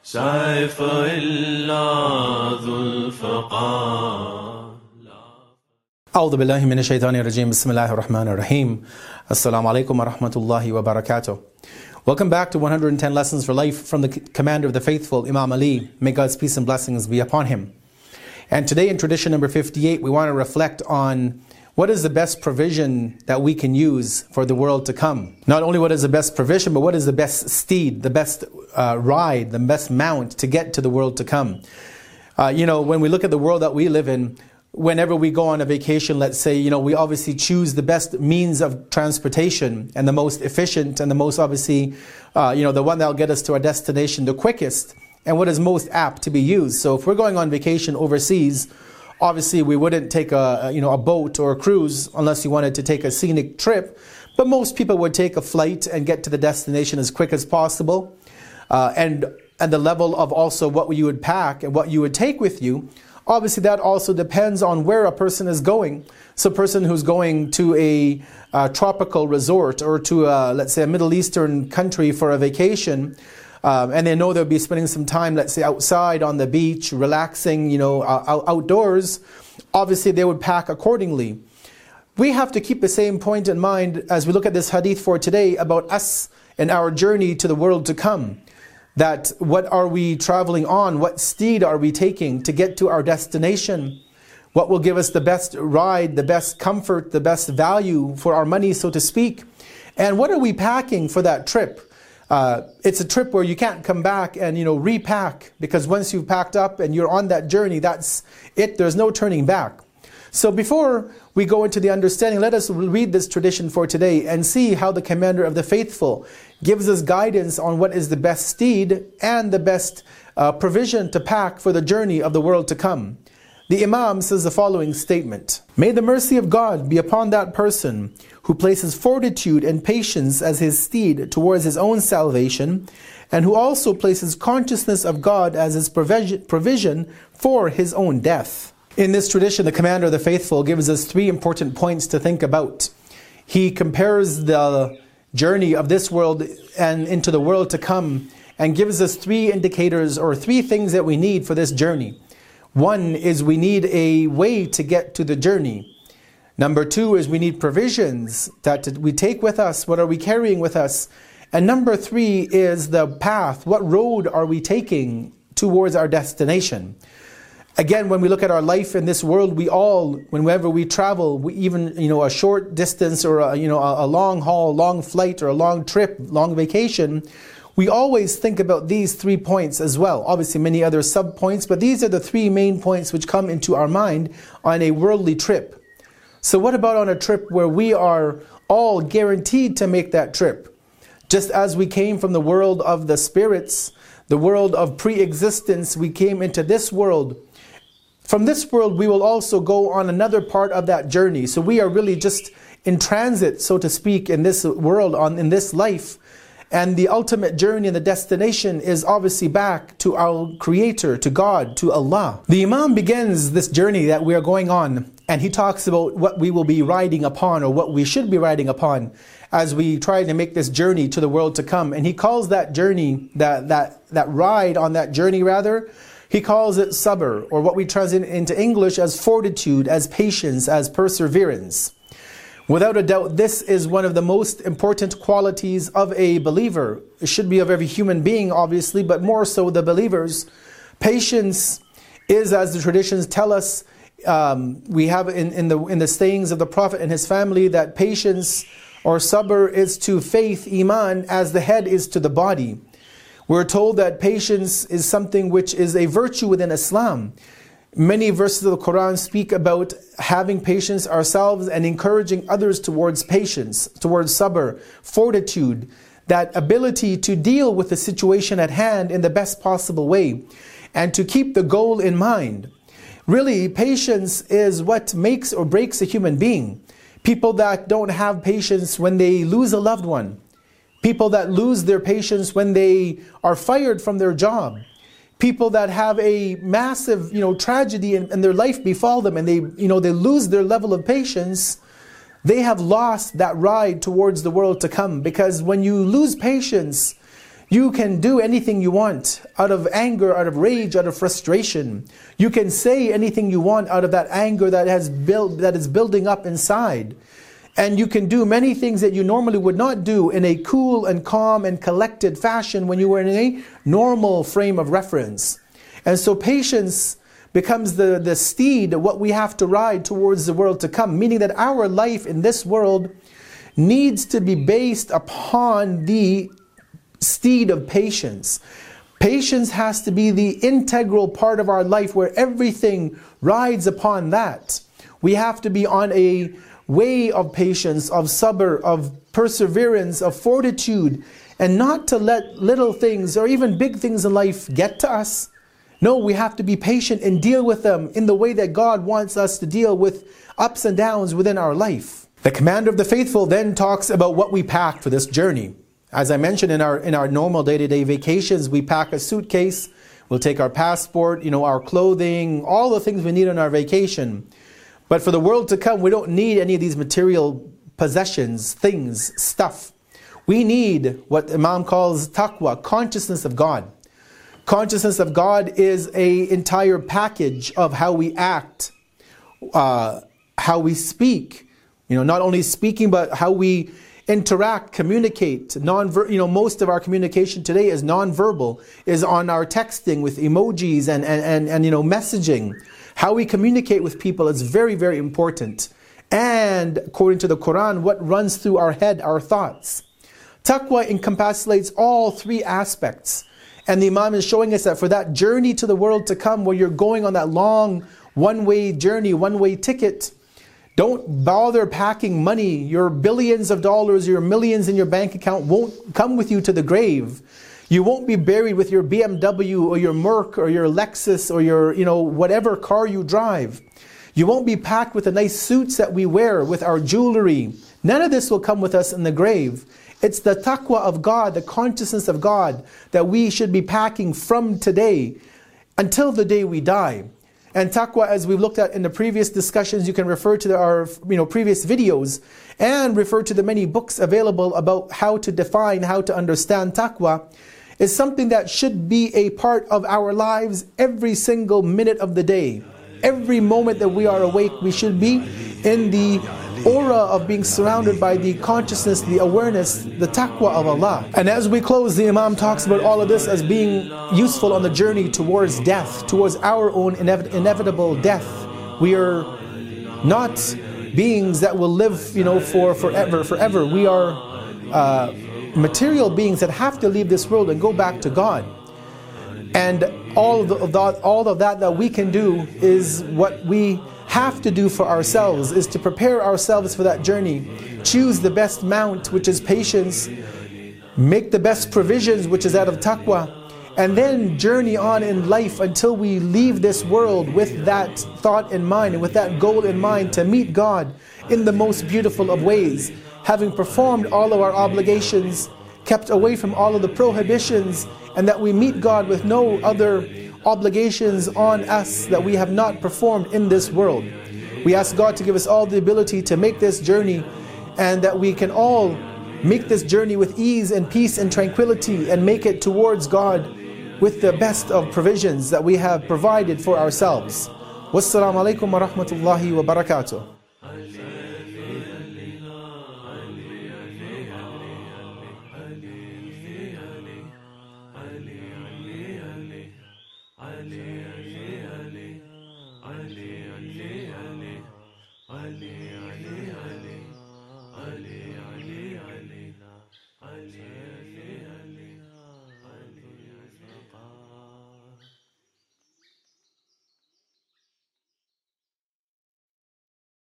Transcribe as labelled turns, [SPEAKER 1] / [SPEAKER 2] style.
[SPEAKER 1] سيف إلا ذو الفقار.
[SPEAKER 2] أعوذ بالله من الشيطان الرجيم. بسم الله الرحمن الرحيم. Assalamu alaikum wa rahmatullahi wa barakatuh. Welcome back to 110 Lessons for Life from the Commander of the Faithful, Imam Ali. May God's peace and blessings be upon him. And today in tradition number 58, we want to reflect on what is the best provision that we can use for the world to come. Not only what is the best provision, but what is the best steed, the best ride, the best mount to get to the world to come. When we look at the world that we live in, whenever we go on a vacation, let's say, we obviously choose the best means of transportation and the most efficient and the most obviously, the one that will get us to our destination the quickest and what is most apt to be used. So if we're going on vacation overseas, obviously we wouldn't take a boat or a cruise unless you wanted to take a scenic trip. But most people would take a flight and get to the destination as quick as possible. And the level of also what you would pack and what you would take with you, obviously that also depends on where a person is going. So a person who's going to a tropical resort or to let's say a Middle Eastern country for a vacation, and they know they'll be spending some time, let's say outside on the beach, relaxing, outdoors, obviously they would pack accordingly. We have to keep the same point in mind as we look at this hadith for today about us and our journey to the world to come. That what are we traveling on? What steed are we taking to get to our destination? What will give us the best ride, the best comfort, the best value for our money, so to speak? And what are we packing for that trip? It's a trip where you can't come back and repack, because once you've packed up and you're on that journey, that's it. There's no turning back. So before we go into the understanding, let us read this tradition for today and see how the Commander of the Faithful gives us guidance on what is the best steed and the best provision to pack for the journey of the world to come. The Imam says the following statement: May the mercy of God be upon that person who places fortitude and patience as his steed towards his own salvation, and who also places consciousness of God as his provision for his own death. In this tradition, the Commander of the Faithful gives us three important points to think about. He compares the journey of this world and into the world to come and gives us three indicators or three things that we need for this journey. One is we need a way to get to the journey. Number two is we need provisions that we take with us. What are we carrying with us? And number three is the path. What road are we taking towards our destination? Again, when we look at our life in this world, we all, whenever we travel, even a short distance or a long haul, long flight or a long trip, long vacation, we always think about these 3 points as well. Obviously many other sub points, but these are the three main points which come into our mind on a worldly trip. So what about on a trip where we are all guaranteed to make that trip? Just as we came from the world of the spirits, the world of pre-existence, we came into this world. From this world, we will also go on another part of that journey. So we are really just in transit, so to speak, in this world, in this life. And the ultimate journey and the destination is obviously back to our Creator, to God, to Allah. The Imam begins this journey that we are going on, and he talks about what we will be riding upon, or what we should be riding upon, as we try to make this journey to the world to come. And he calls that journey, that ride on that journey rather, he calls it sabr, or what we translate into English as fortitude, as patience, as perseverance. Without a doubt, this is one of the most important qualities of a believer. It should be of every human being, obviously, but more so the believers. Patience is, as the traditions tell us, we have in the sayings of the Prophet and his family, that patience or sabr is to faith, iman, as the head is to the body. We're told that patience is something which is a virtue within Islam. Many verses of the Quran speak about having patience ourselves and encouraging others towards patience, towards sabr, fortitude, that ability to deal with the situation at hand in the best possible way and to keep the goal in mind. Really, patience is what makes or breaks a human being. People that don't have patience when they lose a loved one. People that lose their patience when they are fired from their job. People that have a massive, tragedy in their life befall them, and they lose their level of patience. They have lost that ride towards the world to come, because when you lose patience, You can do anything you want out of anger, out of rage, out of frustration. You can say anything you want out of that anger that is building up inside. And you can do many things that you normally would not do in a cool and calm and collected fashion when you were in a normal frame of reference. And so patience becomes the steed, what we have to ride towards the world to come. Meaning that our life in this world needs to be based upon the steed of patience. Patience has to be the integral part of our life where everything rides upon that. We have to be on a way of patience, of sabr, of perseverance, of fortitude, and not to let little things or even big things in life get to us. No, we have to be patient and deal with them in the way that God wants us to deal with ups and downs within our life. The Commander of the Faithful then talks about what we pack for this journey. As I mentioned, in our normal day-to-day vacations, we pack a suitcase, we'll take our passport, our clothing, all the things we need on our vacation. But for the world to come, we don't need any of these material possessions, things, stuff. We need what Imam calls taqwa, consciousness of God. Consciousness of God is an entire package of how we act, how we speak. Not only speaking, but how we interact, communicate. Most of our communication today is non-verbal, is on our texting with emojis and messaging. How we communicate with people is very, very important. And according to the Quran, what runs through our head, our thoughts. Taqwa encapsulates all three aspects. And the Imam is showing us that for that journey to the world to come, where you're going on that long one-way journey, one-way ticket, don't bother packing money. Your billions of dollars, your millions in your bank account won't come with you to the grave. You won't be buried with your BMW or your Merc or your Lexus or your, whatever car you drive. You won't be packed with the nice suits that we wear, with our jewelry. None of this will come with us in the grave. It's the taqwa of God, the consciousness of God, that we should be packing from today until the day we die. And taqwa, as we've looked at in the previous discussions, you can refer to our previous videos and refer to the many books available about how to define, how to understand taqwa, is something that should be a part of our lives every single minute of the day. Every moment that we are awake, we should be in the aura of being surrounded by the consciousness, the awareness, the taqwa of Allah. And as we close, the Imam talks about all of this as being useful on the journey towards death, towards our own inevitable death. We are not beings that will live, for forever. We are material beings that have to leave this world and go back to God. And all of that we can do is what we have to do for ourselves, is to prepare ourselves for that journey. Choose the best mount, which is patience. Make the best provisions, which is out of taqwa. And then journey on in life until we leave this world with that thought in mind and with that goal in mind, to meet God in the most beautiful of ways, having performed all of our obligations, kept away from all of the prohibitions, and that we meet God with no other obligations on us that we have not performed in this world. We ask God to give us all the ability to make this journey, and that we can all make this journey with ease and peace and tranquility, and make it towards God with the best of provisions that we have provided for ourselves. Wassalamu alaikum wa rahmatullahi wa barakatuh.